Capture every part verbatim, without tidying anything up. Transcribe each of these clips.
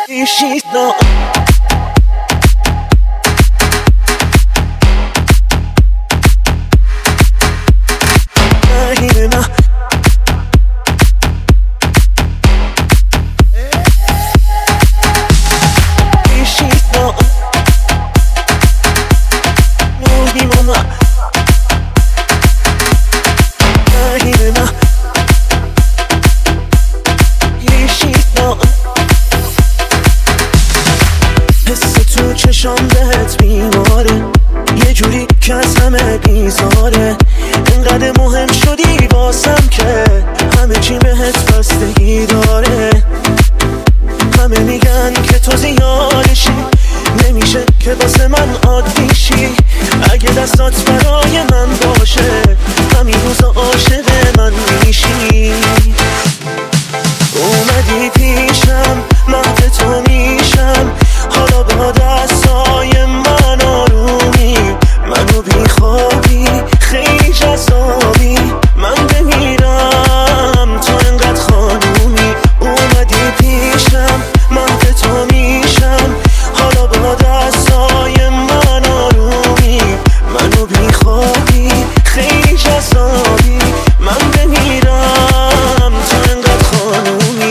She's no چشام بهت بیماره یه جوری که از همه بیزاره انقدر مهم شدی واسم که همه چی بهت بستگی داره همه میگن که تو زیادشی نمیشه که واسه من عادی شی اگه دستات برای من باشه همین روزا عاشق من میشی اومدی پیشم مهد تو میشم حالا با دستای من آرومی منو بیخوابی خیلی جذابی من بمیرم تو انقدر خانومی اومدی پیشم مهد تو میشم حالا با دستای من آرومی منو بیخوابی خیلی جذابی من بمیرم تو انقدر خانومی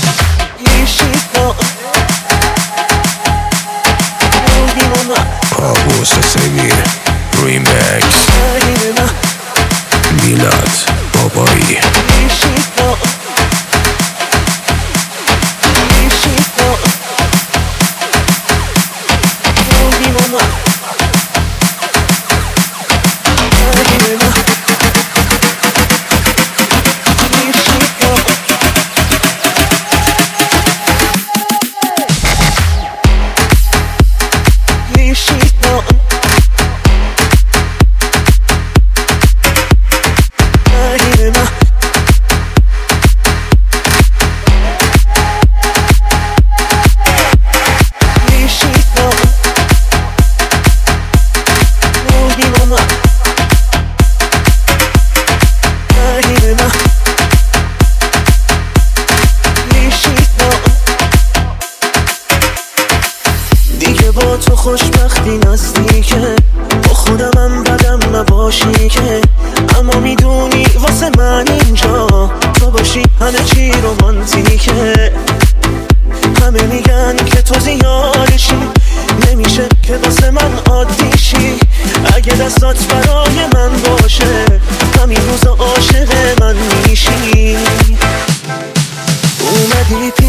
Pavos Sevir Remix Milad Babai با تو خوشبختی نزدیکه با خودمم بدم نباشی که اما میدونی واسه من اینجا تو باشی همه چی رومانتیکه همه میگن که تو زیادشی نمیشه که واسه من عادی شی اگه دستات برای من باشه همین روزا عاشق من میشی اومدی